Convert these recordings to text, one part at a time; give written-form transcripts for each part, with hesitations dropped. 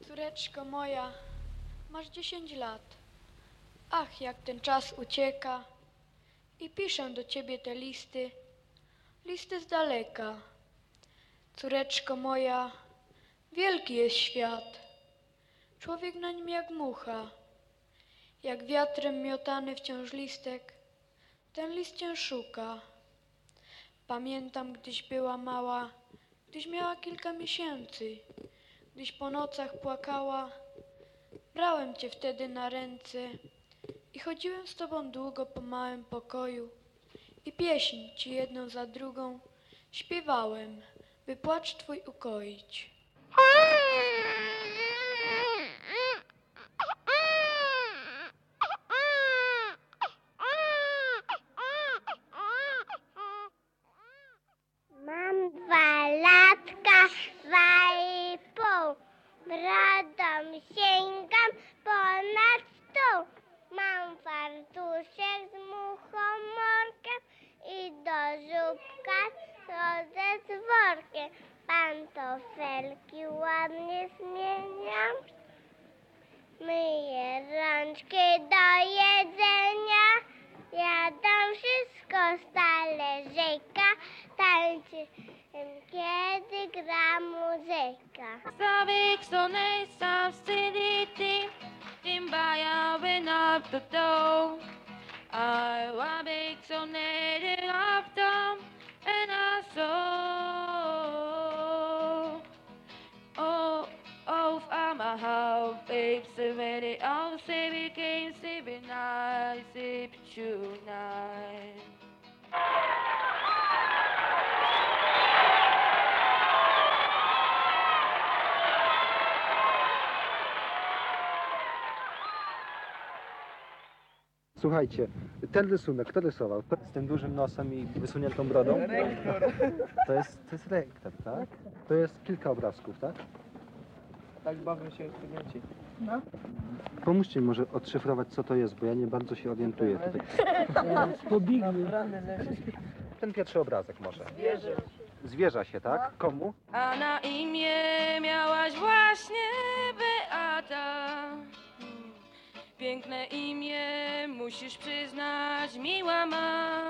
Córeczko moja, masz 10 lat. Ach, jak ten czas ucieka. I piszę do ciebie te listy, listy z daleka. Córeczko moja, wielki jest świat. Człowiek na nim jak mucha. Jak wiatrem miotany wciąż listek, ten list cię szuka. Pamiętam, gdyś była mała, gdyś miała kilka miesięcy, gdyś po nocach płakała, brałem cię wtedy na ręce i chodziłem z tobą długo po małym pokoju i pieśń ci jedną za drugą śpiewałem, by płacz twój ukoić. Mam 2 latka, 2,5. Brodą sięgam ponad stół. Mam fartuszek z muchomorkiem i do żubka chodzę z workiem. Pantofelki ładnie zmieniam, myję rączki do jedzenia. Jadam wszystko z talerzyka, tańczę, kiedy gra muzyka. Avec son sensibility, Timbaya went up the door. I was big so native of them, and I saw. Oh, I'm a house, babe, so many all say we came, sleeping night, sleep tonight. Słuchajcie, ten rysunek, kto rysował? Z tym dużym nosem i wysuniętą brodą? To jest rektor, tak? To jest kilka obrazków, tak? Tak bawią się studenci. No. Pomóżcie mi może odszyfrować, co to jest, bo ja nie bardzo się orientuję tutaj. Ten pierwszy obrazek może. Zwierza się, tak? Komu? A na imię miałaś właśnie Beata. Piękne imię, musisz przyznać, miła ma.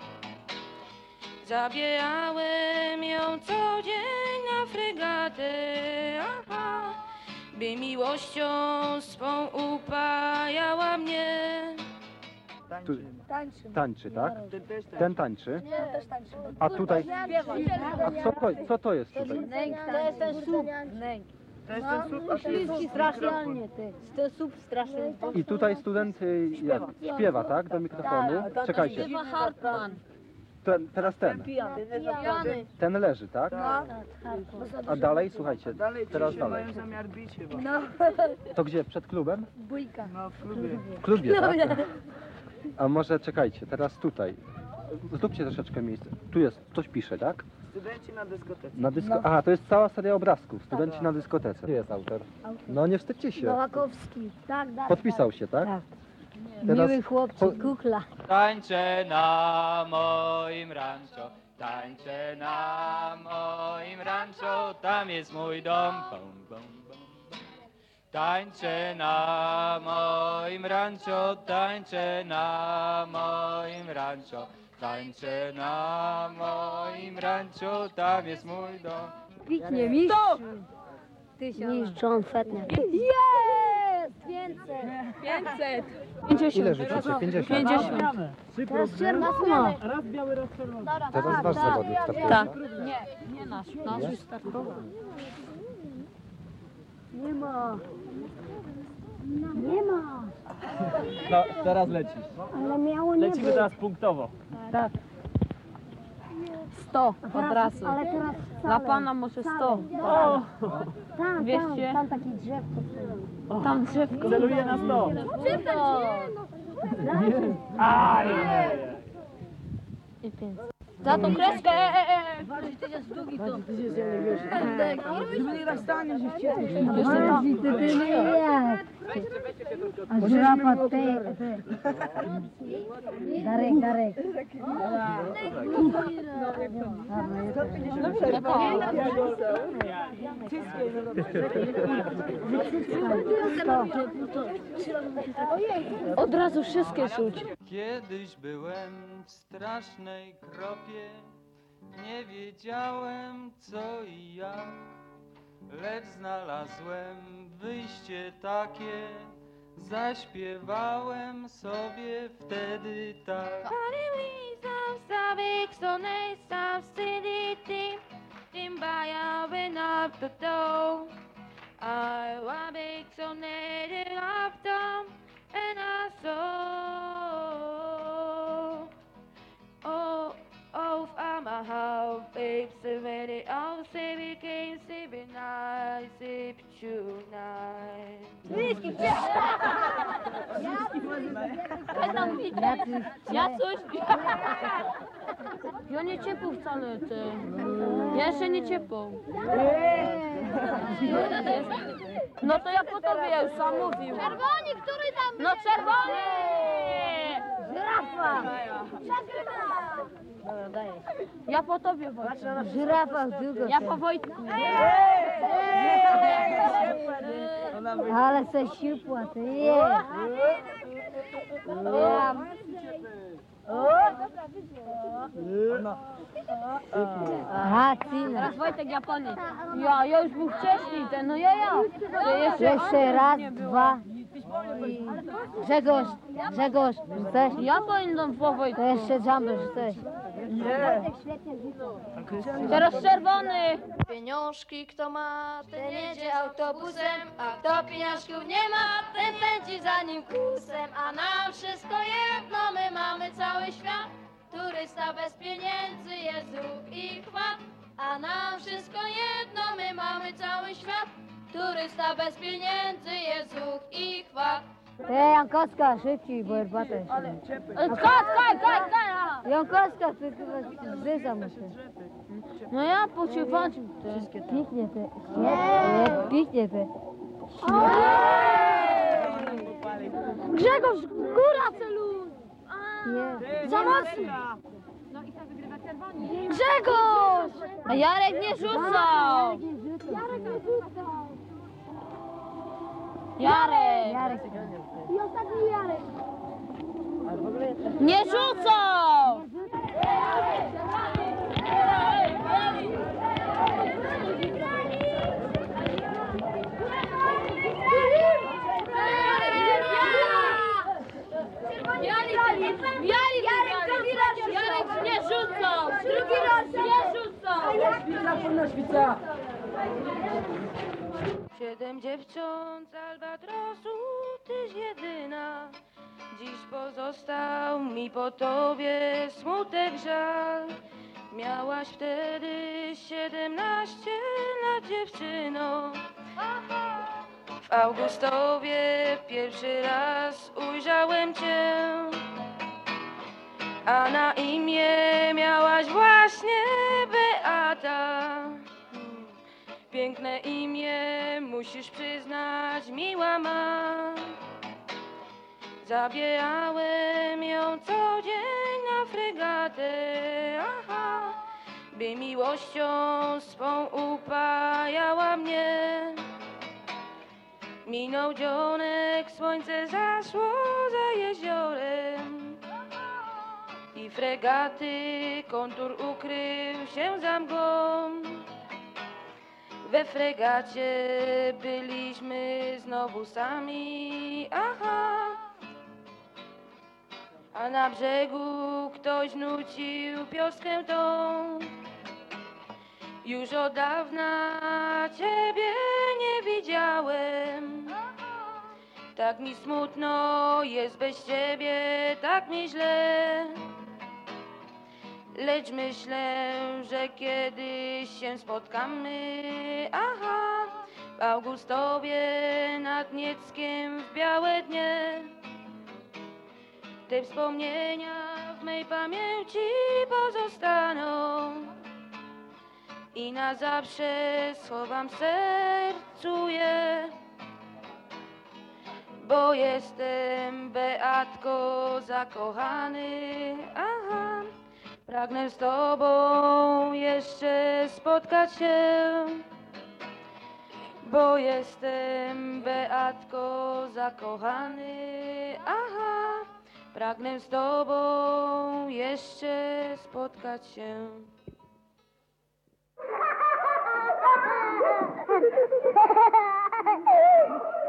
Zabierałem ją co dzień na fregatę, aha, by miłością swą upajała mnie. Tu, tańczy, tak? Ten też Ten tańczy. Ja też tańczę. A tutaj, a co to jest tutaj? Nęk, to jest ten słup. Nęk. To jest ten słup, a to jest Strasznie ty. To jest słup straszny. I tutaj student jak, śpiewa, tak? Do mikrofonu. Czekajcie, Śpiewa Hartman. teraz ten. Pijany. Ten leży, tak? A dalej, słuchajcie, Dalej teraz ci się dalej. mają zamiar bić chyba. To gdzie? Przed klubem? Bójka. No w klubie. W klubie, tak? A może czekajcie, teraz tutaj. Zróbcie troszeczkę miejsce. Tu jest, coś pisze, tak? Studenci na dyskotece. Na Aha, to jest cała seria obrazków. Studenci na dyskotece. Gdzie jest autor? No nie wstydźcie się. Nowakowski. Tak, tak. Podpisał się, tak? Tak. Teraz Miły chłopczyk, kukla. Tańczę na moim rancho, tańczę na moim rancho, tam jest mój dom. Bum, bum, bum. Tańczę na moim rancho, tańczę na moim rancho, tańczę na moim rancho, tam jest mój dom. Piknie, mistrz. Mistrz, on fetnie. Jest! Więcej. 500. ile rzucicie? 50? 50. Teraz czerwona. Raz biały, raz czerwony. Teraz wasz zawodnik startuje. Tak. tak? Nie nasz. Nasz już startował. Nie ma. Nie ma. No, teraz lecisz. Ale miało nie Lecimy być. teraz punktowo. Tak. 100 od razu. Ale teraz dla pana może 100. Tam, 200. tam takie drzewko. Tam drzewko. Celuję na 100. No. Aj! I 500. Za tą kreskę, A żyrafa Darek, Darek. od razu wszystkie rzuć. Kiedyś byłem w strasznej kropie, nie wiedziałem co i jak, lecz znalazłem wyjście takie, zaśpiewałem sobie wtedy tak. I was big so native of them, and I saw, I'm a half babe, 70 all say we came, say night, say tonight. Ja coś? Ja nie ciepł wcale, ty. Ja jeszcze nie ciepł. No to ja po tobie, ja już sam mówił. Czerwoni, który tam No czerwony! Żyrafa. Dobra, daję. Ja po tobie, Wojtku. Żyrafa długo. Ja po Wojtku. Ale se siupła, ty je. Aha, Cina. Teraz Wojtek Japonie. Ja już był wcześniej, ten, no ja. Jeszcze raz, dwa. I Grzegorz, chcesz? Ja powinienem po To Wojtku. jeszcze Jumbo, chcesz? Teraz czerwony. Pieniążki kto ma, ten jedzie autobusem, a kto pieniążków nie ma, ten pędzi za nim kusem. A nam wszystko jedno, my mamy cały świat. Turysta bez pieniędzy jest ruch i chwat. A nam wszystko jedno, my mamy cały świat. Turysta bez pieniędzy jest ruch i chwat. Ty, Jankowska, szybciej, bo herbatę jeszcze. Kaj. Jankowska, ty chyba zdyza muszę. No ja pociągnąć. Pięknie ty. Nie, pięknie ty. Grzegorz, góra celuj! Nie. Za mocno! Grzegorz! A Jarek nie rzucał! Jarek! Jarek. I ostatni Jarek. Nie rzucał! Jarek nie rzucał! Drugi raz nie rzucał! 7 dziewcząt z Albatrosu, tyś jedyna. Dziś pozostał mi po tobie smutek, żal. Miałaś wtedy 17 lat, dziewczyno. W Augustowie pierwszy raz ujrzałem cię, a na imię miałaś właśnie Beata. Piękne imię, musisz przyznać, miła ma. Zabierałem ją co dzień na fregatę, by miłością swą upajała mnie. Minął dzionek, słońce zaszło za jeziorem i fregaty kontur ukrył się za mgłą. We fregacie byliśmy znowu sami, a na brzegu ktoś nucił pioskę tą. Już od dawna ciebie nie widziałem, tak mi smutno jest bez ciebie, tak mi źle. Lecz myślę, że kiedyś się spotkamy, w Augustowie nad Nieckiem w białe dnie. Te wspomnienia w mej pamięci pozostaną i na zawsze schowam w sercu je, bo jestem, Beatko, zakochany. Aha, pragnę z tobą jeszcze spotkać się, bo jestem, Beatko, zakochany. Aha, pragnę z tobą jeszcze spotkać się. Ha ha ha ha!